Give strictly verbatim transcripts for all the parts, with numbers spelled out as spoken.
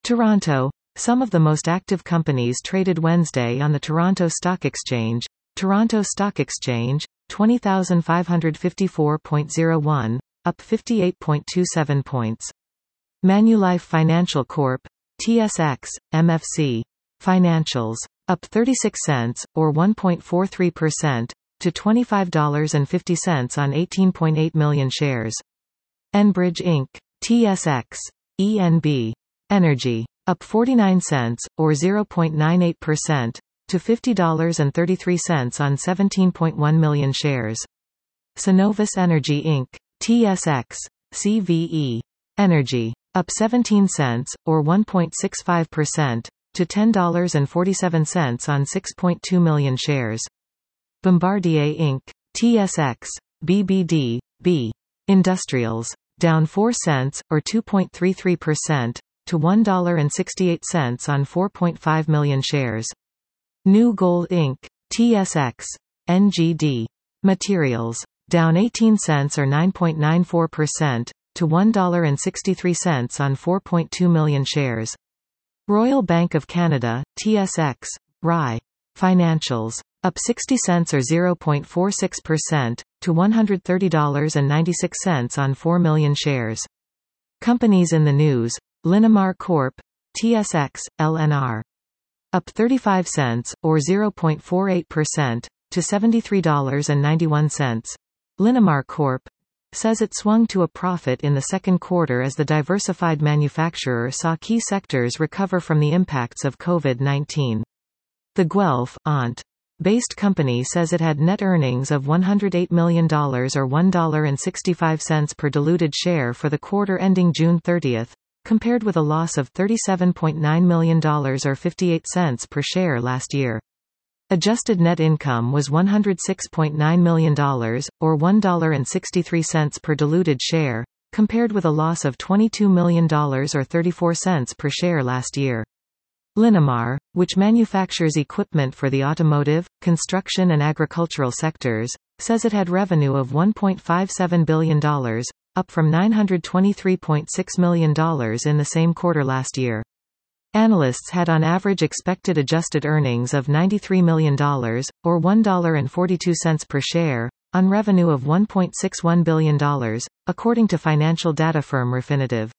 Toronto. Some of the most active companies traded Wednesday on the Toronto Stock Exchange. Toronto Stock Exchange, twenty thousand five hundred fifty-four point zero one, up fifty-eight point two seven points. Manulife Financial Corp. T S X, M F C. Financials. Up thirty-six cents, or one point four three percent, to twenty-five dollars and fifty cents on eighteen point eight million shares. Enbridge Incorporated. T S X. E N B. Energy. Up forty-nine cents, or zero point nine eight percent, to fifty dollars and thirty-three cents on seventeen point one million shares. Cenovus Energy Incorporated. T S X. C V E. Energy. Up seventeen cents, or one point six five percent, to ten dollars and forty-seven cents on six point two million shares. Bombardier Incorporated. T S X. B B D. B. Industrials. Down four cents, or two point three three percent, to one dollar and sixty-eight cents on four point five million shares. New Gold Incorporated. T S X. N G D. Materials. Down eighteen cents or nine point nine four percent, to one dollar and sixty-three cents on four point two million shares. Royal Bank of Canada, T S X. R I. Financials. Up sixty cents or zero point four six percent, to one hundred thirty dollars and ninety-six cents on four million shares. Companies in the news. Linamar Corporation. T S X, L N R. Up thirty-five cents, or zero point four eight percent, to seventy-three dollars and ninety-one cents. Linamar Corporation says it swung to a profit in the second quarter as the diversified manufacturer saw key sectors recover from the impacts of COVID nineteen. The Guelph, Ont. based company says it had net earnings of one hundred eight million dollars or one dollar and sixty-five cents per diluted share for the quarter ending June thirtieth, compared with a loss of thirty-seven point nine million dollars or fifty-eight cents per share last year. Adjusted net income was one hundred six point nine million dollars, or one dollar and sixty-three cents per diluted share, compared with a loss of twenty-two million dollars or thirty-four cents per share last year. Linamar, which manufactures equipment for the automotive, construction and agricultural sectors, says it had revenue of one point five seven billion dollars, up from nine hundred twenty-three point six million dollars in the same quarter last year. Analysts had on average expected adjusted earnings of ninety-three million dollars, or one dollar and forty-two cents per share, on revenue of one point six one billion dollars, according to financial data firm Refinitiv.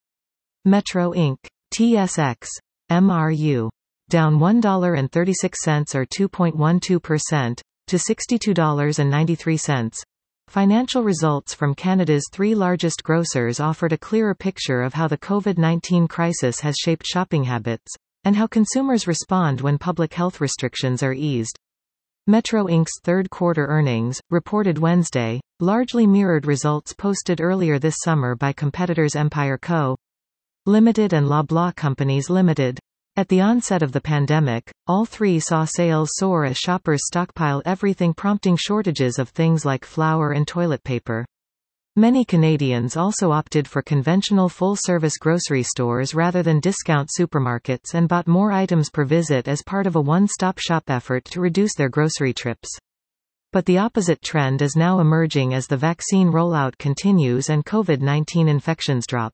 Metro Incorporated. T S X. M R U. Down one dollar and thirty-six cents or two point one two percent, to sixty-two dollars and ninety-three cents. Financial results from Canada's three largest grocers offered a clearer picture of how the COVID nineteen crisis has shaped shopping habits, and how consumers respond when public health restrictions are eased. Metro Incorporated's third-quarter earnings, reported Wednesday, largely mirrored results posted earlier this summer by competitors Empire Co. Limited and Loblaw Companies Limited. At the onset of the pandemic, all three saw sales soar as shoppers stockpiled everything, prompting shortages of things like flour and toilet paper. Many Canadians also opted for conventional full-service grocery stores rather than discount supermarkets and bought more items per visit as part of a one-stop shop effort to reduce their grocery trips. But the opposite trend is now emerging as the vaccine rollout continues and COVID nineteen infections drop.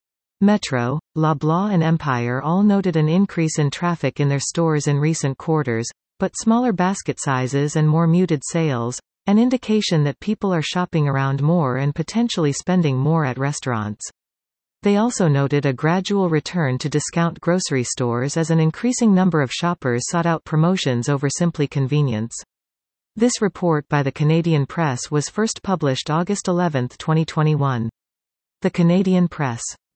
Metro, Loblaw and Empire all noted an increase in traffic in their stores in recent quarters, but smaller basket sizes and more muted sales, an indication that people are shopping around more and potentially spending more at restaurants. They also noted a gradual return to discount grocery stores as an increasing number of shoppers sought out promotions over simply convenience. This report by the Canadian Press was first published August eleventh, twenty twenty-one. The Canadian Press.